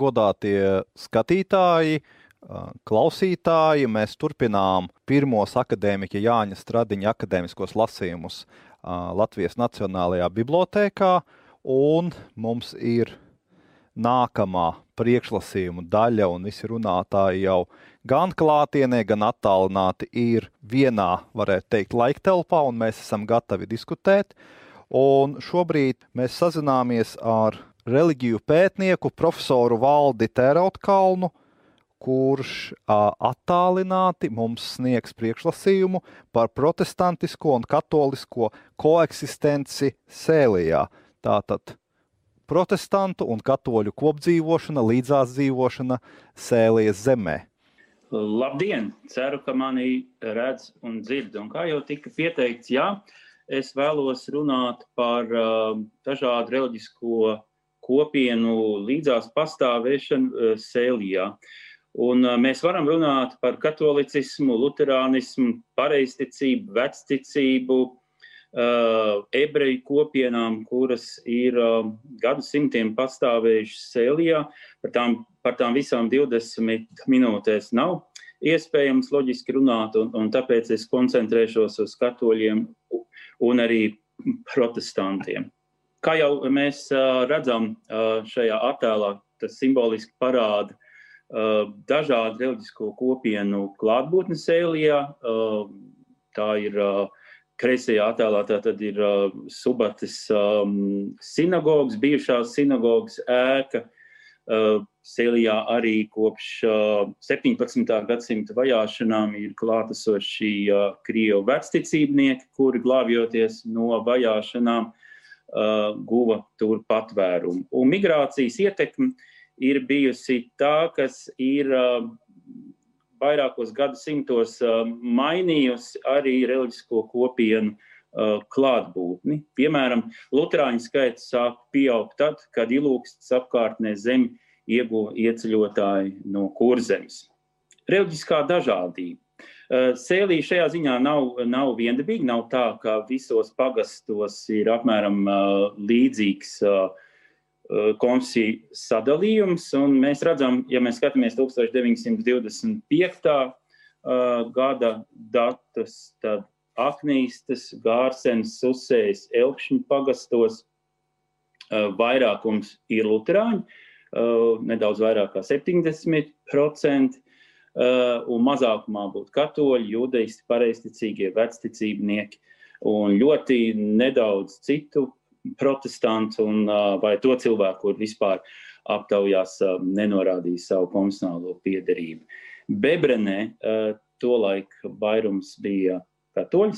godātie skatītāji, klausītāji, mēs turpinām pirmos akadēmiķa Jāņa Stradiņa akadēmiskos lasījumus Latvijas Nacionālajā bibliotēkā, un mums ir nākamā priekšlasījuma daļa, un visi runātāji jau gan klātienē, gan attālināti ir vienā, varētu teikt, laiktelpā, un mēs esam gatavi diskutēt. Un šobrīd mēs sazināmies ar reliģiju pētnieku profesoru Valdi Tērautkalnu, kurš attālināti mums sniegs priekšlasījumu par protestantisko un katolisko koeksistenci Sēlijā. Tātad protestantu un katoļu kopdzīvošana, līdzās dzīvošana Sēlijas zemē. Labdien! Ceru, ka mani redz un dzird. Un kā jau tika pieteikts, jā, es vēlos runāt par dažādu reliģisko kopienu līdzās pastāvēšanu Sēlijā. Un mēs varam runāt par katolicismu, luterānismu, pareizticību, vecticību, ebreju kopienām, kuras ir gadsimtiem pastāvējušas Sēlijā. Par tām visām 20 minūtēs nav iespējams loģiski runāt, un tāpēc es koncentrēšos uz katoļiem un arī protestantiem. Kā jau mēs redzam šajā attēlā, tas simboliski parāda dažādu reliģisko kopienu klātbūtni Sēlijā. Tā ir kreisajā attēlā, tātad ir Subates sinagogas, bijušās sinagogas ēka. Sēlijā arī kopš 17. gadsimta vajāšanām ir klātesoši Krievu vecticībnieki, kuri glābjoties no vajāšanām guva tur patvērumu. Un migrācijas ietekme ir bijusi tā, kas ir vairākos gadsimtos mainījusi arī reliģisko kopienu klātbūtni. Piemēram, luterāņu skaits sāk pieaugt tad, kad Ilūkstes apkārtnē zemi ieguva ieceļotāji no Kurzemes. Reliģiskā dažādība. Sēlija šajā ziņā nav viendabīga, nav tā, ka visos pagastos ir apmēram līdzīgs konfesiju sadalījums, un mēs redzam, ja mēs skatāmies 1925. Gada datus, tad Aknīstes, Gārsenes, Susējas, Elkšņu pagastos vairākums ir luterāņi, nedaudz vairāk kā 70%, un mazākumā būtu katoļi, judeisti, pareizticīgie, vecticībnieki, un ļoti nedaudz citu protestantu un vai to cilvēku, kur vispār aptaujās nenorādīja savu konfesionālo piederību. Bebrenē tolaik vairums bija katoļi,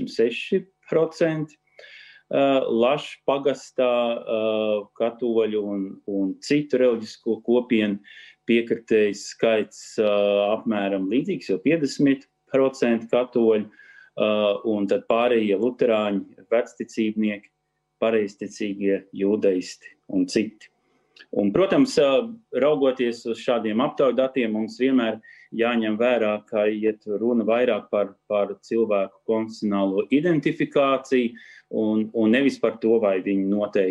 66%, Lašs pagastā katoļu un citu reliģisko kopienu piekritējs skaits apmēram līdzīgs, jo 50% katoļu, un tad pārējie luterāņi, vecticībnieki, pareizticīgie, judeisti un citi. Un, protams, raugoties uz šādiem aptauju datiem, mums vienmēr jāņem vērā, ka iet runa vairāk par cilvēku konfesionālo identifikāciju un nevis par to, vai viņi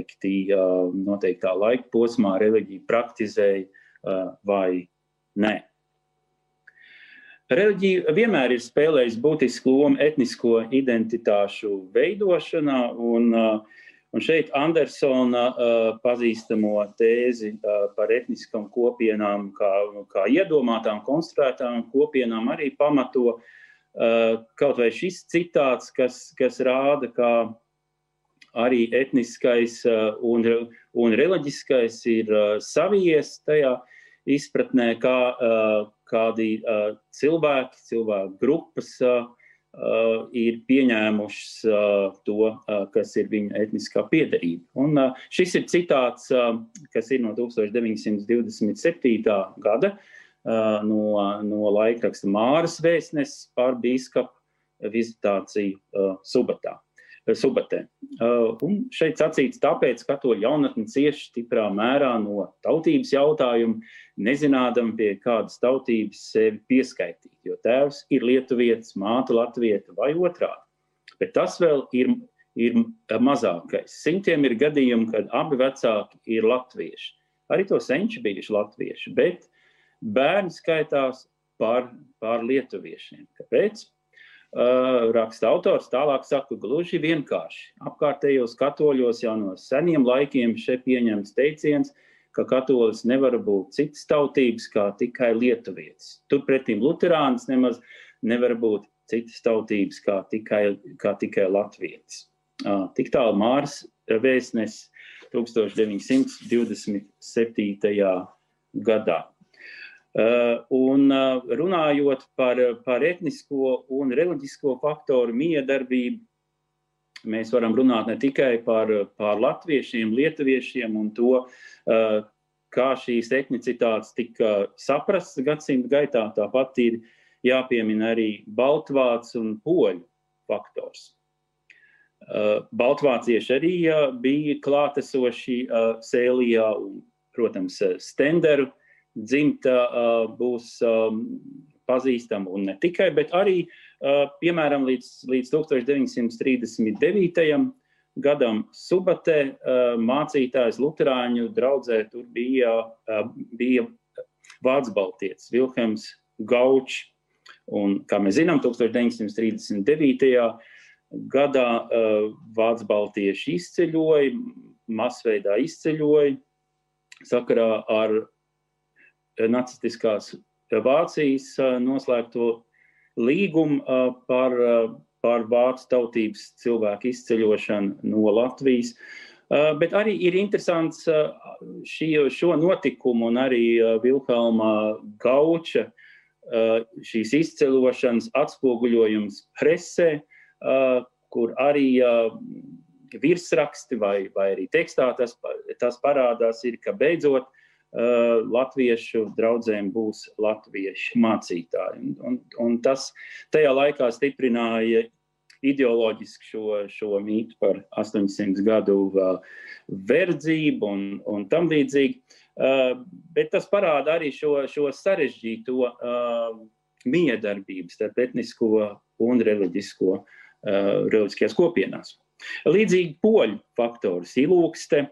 noteiktā laika posmā reliģiju praktizēja vai nē. Reliģija vienmēr ir spēlējusi būtisku lomu etnisko identitāšu veidošanā, un šeit Andersona pazīstamo tēzi par etniskām kopienām, kā iedomātām, konstruētām kopienām arī pamato kaut vai šis citāts, kas rāda, ka arī etniskais un reliģiskais ir savijies tajā izpratnē, kā kādi cilvēku grupas ir pieņēmušas to, kas ir viņu etniskā piederība. Un šis ir citāts, kas ir no 1927. gada, no laikraksta Māras vēstneses par bīskapu vizitāciju Subatē. Un šeit sacīts tāpēc, ka katoļu jaunatne cieši stiprā mērā no tautības jautājumu, nezinādam pie kādas tautības sevi pieskaitīt, jo tēvs ir lietuvietis, māte latvieta vai otrādi. Bet tas vēl ir mazākais. Simtiem ir gadījumi, kad abi vecāki ir latvieši. arī to senči bijuši latvieši, bet bērni skaitās par lietuviešiem. Kāpēc? Raksta autors tālāk saka, gluži vienkārši. Apkārtējos katoļos jau no seniem laikiem šeit pieņemts teiciens, ka katolis nevar būt citas tautības kā tikai lietuvietis. Turpretīm luterānis nemaz nevar būt citas tautības kā tikai latvietis. Tik tālu Māris Vēsnesis 1927. gadā. Un runājot par etnisko un reliģisko faktoru miedarbību, mēs varam runāt ne tikai par latviešiem, lietuviešiem un to, kā šīs etnicitātes tika saprasts gadsimta gaitā, tāpat ir jāpiemina arī baltvācu un poļu faktors. Baltvācieši arī bija klātesoši Sēlijā un, protams, Stenderu dzimta būs pazīstama un ne tikai, bet arī, piemēram, līdz 1939. Gadam Subatē mācītājs luterāņu draudzē tur bija vācbaltietis Vilhelms Gaučs. Un, kā mēs zinām, 1939. Gadā vācbaltieši izceļoja, masveidā izceļoja sakarā ar nacistiskās Vācijas noslēgto līgumu par vācu tautības cilvēku izceļošanu no Latvijas. Bet arī ir interesants šo notikumu un arī Vilhelma Gauča šīs izceļošanas atspoguļojums presē, kur arī virsraksti vai arī tekstā tas parādās ir, ka beidzot latviešu draudzēm būs latviešu mācītāji. Un tas tajā laikā stiprināja ideoloģiski šo mītu par 800 gadu verdzību un tam līdzīgi. Bet tas parāda arī šo sarežģīto miedarbību starp etnisko un reliģiskajās kopienās. Līdzīgi poļu faktors Ilūkste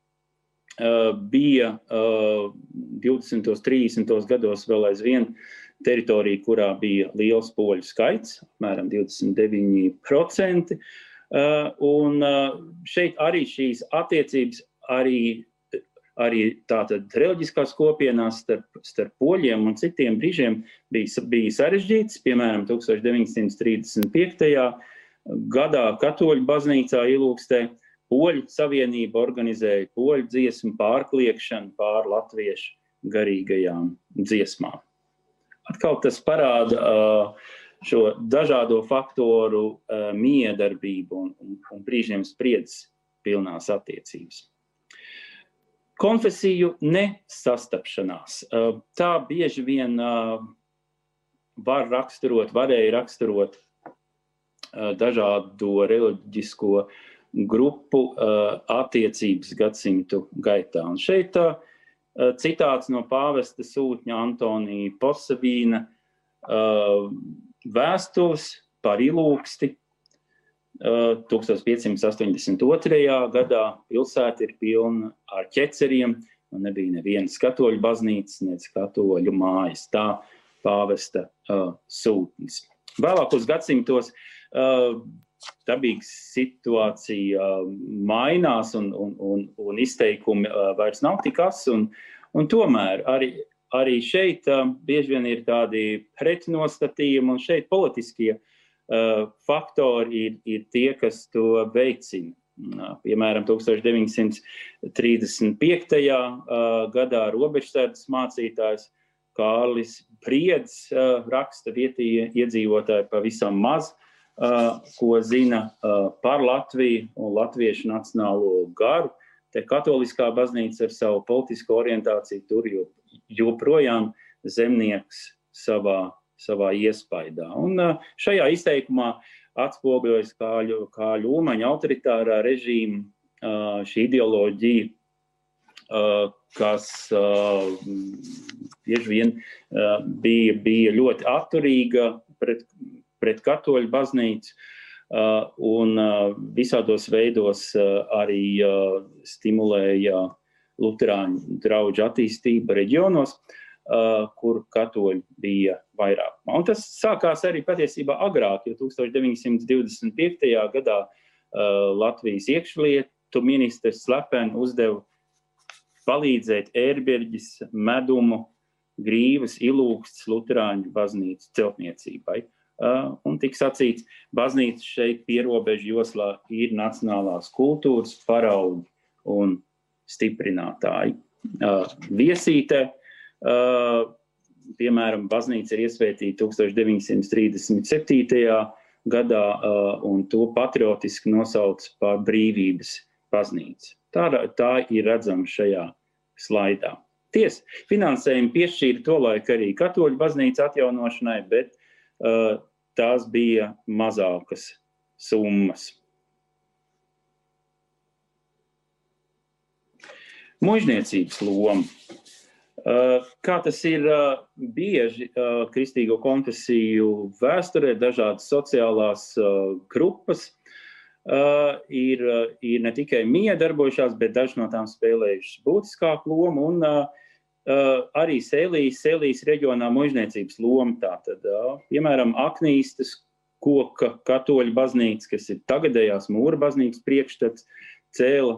bija 20. 30. gados vēl aizvien teritorija, kurā bija liels poļu skaits, apmēram 29%. Un šeit arī šīs attiecības arī tātad reliģiskās kopienās starp poļiem un citiem brīžiem bija sarežģīts. Piemēram, 1935. gadā Katoļu baznīcā Ilūkstē Poļu savienība organizēja poļu dziesmu pārkliekšanu pār latviešu garīgajām dziesmām. Atkal tas parāda šo dažādo faktoru miedarbību un brīžiem spriedzes pilnās attiecības. Konfesiju nesastapšanās. Tā bieži vien varēja raksturot dažādo reliģisko grupu attiecības gadsimtu gaitā. Un šeit citāts no pāvesta sūtņa Antonija Posavīna vēstules par Ilūksti 1582. gadā. Pilsēta ir pilna ar ķeceriem, un nebija nevienas katoļu baznīcas, nec katoļu mājas. Tā pāvesta sūtnis. Vēlākos gadsimtos dabīga situācija mainās un izteikumi vairs nav tik asi, un tomēr arī šeit bieži vien ir tādi pretnostatījumi, un šeit politiskie faktori ir tie, kas to veicina. Piemēram, 1935. gadā robežsardzes mācītājs Kārlis Briedis raksta vietējie iedzīvotāji pavisam maz, ko zina par Latviju un latviešu nacionālo garu. Te katoliskā baznīca ar savu politisko orientāciju tur joprojām zemnieks savā iespaidā. Un šajā izteikumā atspoguļojas Kāļu Ulmaņa autoritārā režīma šī ideoloģija, kas bieži vien bija ļoti atturīga pret katoļu baznīcu un visādos veidos arī stimulēja luterāņu draugu attīstība reģionos, kur katoļi bija vairākumā. Un tas sākās arī patiesībā agrāk, jo 1925. gadā Latvijas iekšlietu ministrs slepeni uzdeva palīdzēt Ērberģis, Medumu, Grīvas, Ilūksts, luterāņu baznīcu celtniecībai. Un tik sacīts, baznīca šeit pierobežu joslā ir nacionālās kultūras paraugi un stiprinātāji. Viesītē, piemēram, baznīca ir iesvētīta 1937. gadā un to patriotiski nosauc par Brīvības baznīcu. Tā ir redzama šajā slaidā. Finansējumu piešķīra tolaik arī katoļu baznīca atjaunošanai, bet tās bija mazākas summas. Muižniecības loma. Kā tas ir bieži kristīgo konfesiju vēsturē, dažādas sociālās grupas ir ne tikai miedarbojušās, bet daži no tām spēlējušas būtiskāku lomu un arī Sēlijas reģionā muižniecības loma. Tātad, piemēram, Aknīstas koka katoļu baznīca, kas ir tagadējās mūra baznīcas priekšstats, cēla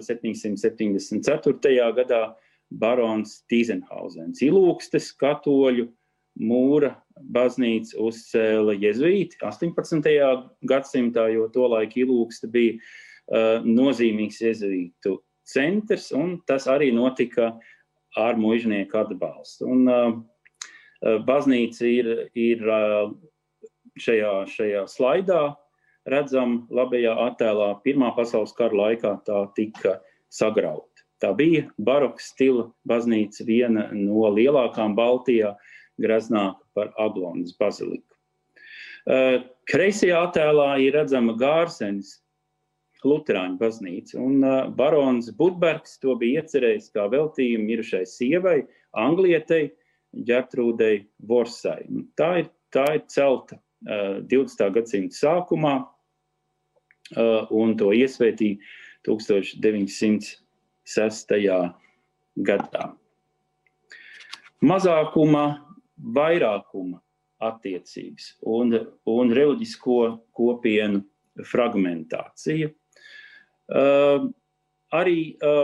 1774. gadā barons Tīzenhauzens. Ilūkstes katoļu mūra baznīca uzcēla jezuīti 18. gadsimtā, jo tolaik Ilūkste bija nozīmīgs jezuītu centrs, un tas arī notika ar muižnieku atbalstu. Un baznīca ir šajā slaidā redzam labajā attēlā. Pirmā pasaules kara laikā tā tika sagrauta. Tā bija baroka stila baznīca, viena no lielākām Baltijā, greznāka par Aglonas baziliku. Kreisajā attēlā ir redzama Gārsenes luterāņu baznīca, un barons Budbergs to bija iecerējis kā veltījumu mirušai sievai, Anglietei, Ģertrūdei Vorsai. Tā ir celta 20. gadsimta sākumā, un to iesvētīja 1906. gadā. Mazākuma, vairākuma attiecības un reliģisko kopienu fragmentācija. Arī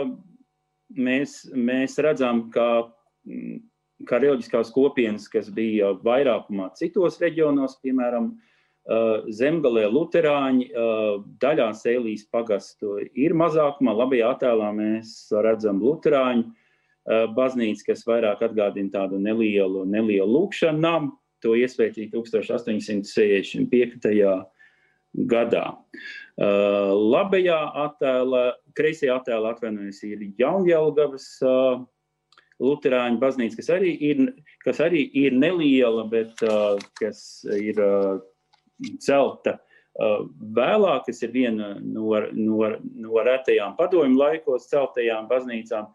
mēs redzam, ka reliģiskās kopienas, kas bija vairākumā citos reģionos, piemēram, Zemgalē luterāņi, daļā Sēlijas pagastu ir mazākumā. Labajā attēlā mēs redzam luterāņu baznīcu, kas vairāk atgādina tādu nelielu lūkšanu namu. To iesvētīja 1865. gadā. Labajā attēlā, kreisajā attēlā atvainojas ir Jaunjelgavas luterāņu baznīca, kas arī ir neliela, bet kas ir celta vēlāk, kas ir viena no retajām padomju laikos celtajām baznīcām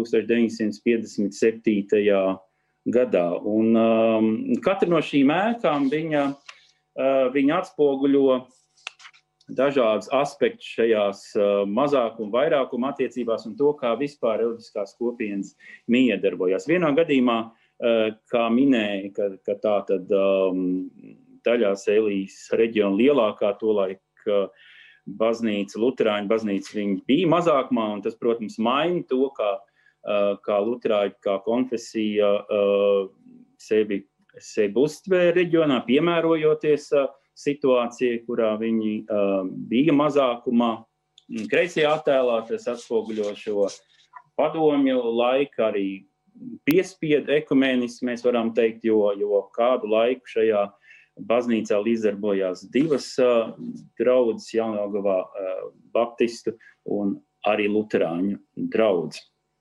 1957. gadā. Un katra no šīm ēkām viņa atspoguļo dažādas aspektus šajās mazākuma, vairākuma attiecībās un to, kā vispār reliģiskās kopienas miedarbojās. Vienā gadījumā, kā minēja, ka tā tad daļā Sēlijas reģiona lielākā tolaik baznīca, luterāņu baznīca, viņi bija mazākumā, un tas, protams, maina to, kā luterāņu, kā konfesija sevi uztvēra reģionā, piemērojoties situācijai, kurā viņi bija mazākumā. Kreisajā attēlā tas atspoguļo šo padomju laiku, arī piespiedu ekumenismu, mēs varam teikt, jo kādu laiku šajā baznīcā līdzdarbojās divas draudzes, Jaunjelgavā baptistu un arī luterāņu draudzes.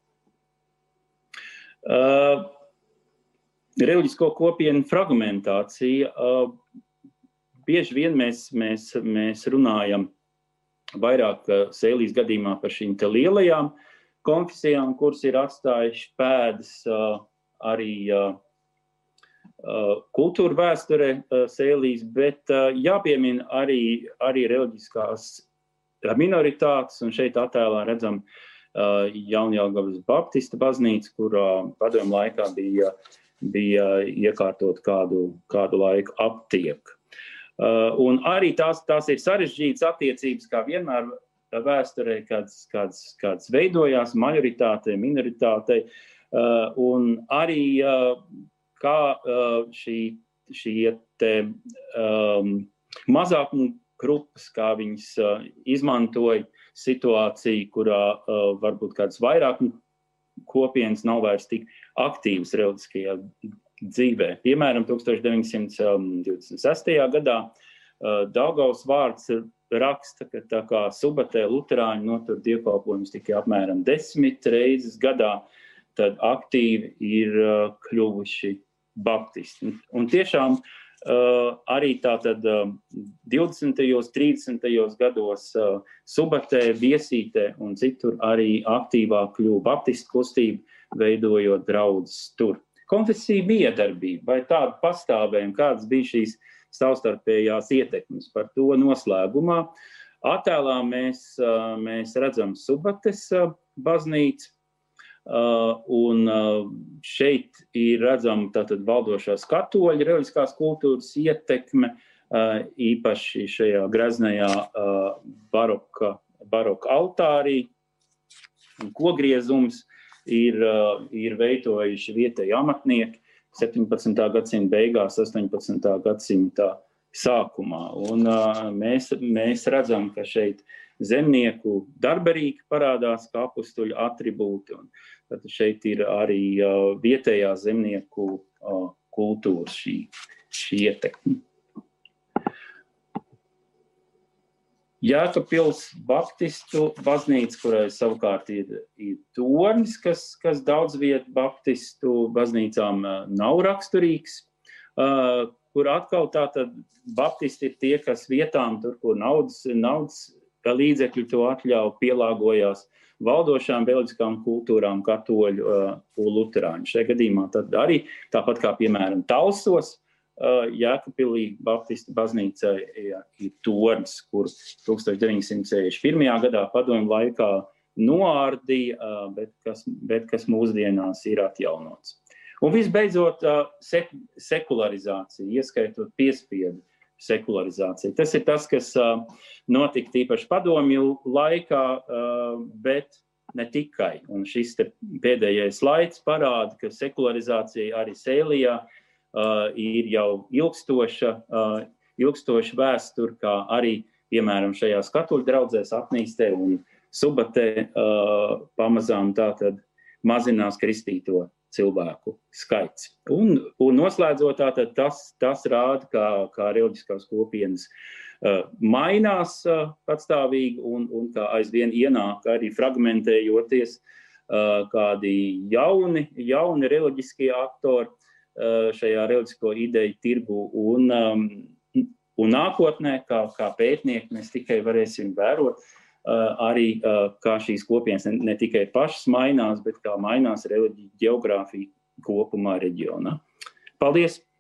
Reliģisko kopienu fragmentācija. Bieži vien mēs runājam vairāk Sēlijas gadījumā par šīm te lielajām konfesijām, kuras ir atstājuši pēdas arī kultūra vēsturē Sēlijas, bet jāpiemina arī reliģiskās minoritātes, un šeit attēlā redzam Jaunjelgavas Baptista baznīca, kurā padomju laikā bija iekārtot kādu laiku aptieka. Un arī tās ir sarežģītas attiecības, kā vienmēr vēsturē, kāds veidojās majoritātei, minoritātei, un arī kā šie te mazākumu grupas, kā viņas izmantoja situāciju, kurā varbūt kāds vairāk kopienas nav vairs tik aktīvas reliģiskajā dzīvē. Piemēram, 1926. gadā Daugavas vārds raksta, ka tā kā Subatē luterāņi notur dievkalpojumus tikai apmēram 10 reizes gadā, tad aktīvi ir kļuvuši baptisti. Un tiešām arī tātad 20. 30. gados Subatē, Viesītē un citur arī aktīvāk kļuva baptistu kustība, veidojot draudzes tur. Konfesija miedarbība, vai tāda pastāvēja, kādas bija šīs savstarpējās ietekmes. Par to noslēgumā attēlā mēs redzam Subates baznīcu, un šeit ir redzama tātad valdošās katoļu reliģiskās kultūras ietekme, īpaši šajā greznajā baroka altārī, un kogriezums ir veidojuši vietēji amatnieki 17. gadsimta beigās, 18. gadsimta sākumā. Un mēs redzam, ka šeit zemnieku darbarīgi parādās kā apustuļu atribūti, un tad šeit ir arī vietējā zemnieku kultūra šī ietekme. Jēkabpils Baptistu baznīca, kurai savukārt ir tornis, kas daudz vietu Baptistu baznīcām nav raksturīgs, kur atkal tātad Baptisti ir tie, kas vietām, tur, kur naudas līdzekļu to atļauj, pielāgojās valdošām reliģiskām kultūrām, katoļu un luterāņu. Šajā gadījumā tad arī, tāpat kā piemēram Talsos, Jēkabpilī Baptistu baznīcai ir tornis, kur 1961. gadā padomju laikā noārdīja, bet kas mūsdienās ir atjaunots. Un visbeidzot, sekularizācija, ieskaitot piespiedu sekularizāciju. Tas ir tas, kas notika tīpaši padomju laikā, bet ne tikai. Un šis te pēdējais slaids parāda, ka sekularizācija arī Sēlijā ir jau ilgstoša vēsture, kā arī, piemēram, šajās katoļu draudzēs Apnīstē un Subatē pamazām tātad mazinās kristīto cilvēku skaits. Un noslēdzot tātad tas rāda, kā reliģiskās kopienas mainās patstāvīgi un kā aizvien ienāk arī fragmentējoties kādi jauni reliģiskie aktori šajā reliģisko ideju tirgu un nākotnē, kā pētnieki, mēs tikai varēsim vērot arī, kā šīs kopienas ne tikai pašas mainās, bet kā mainās reliģija ģeogrāfija kopumā reģionā. Paldies!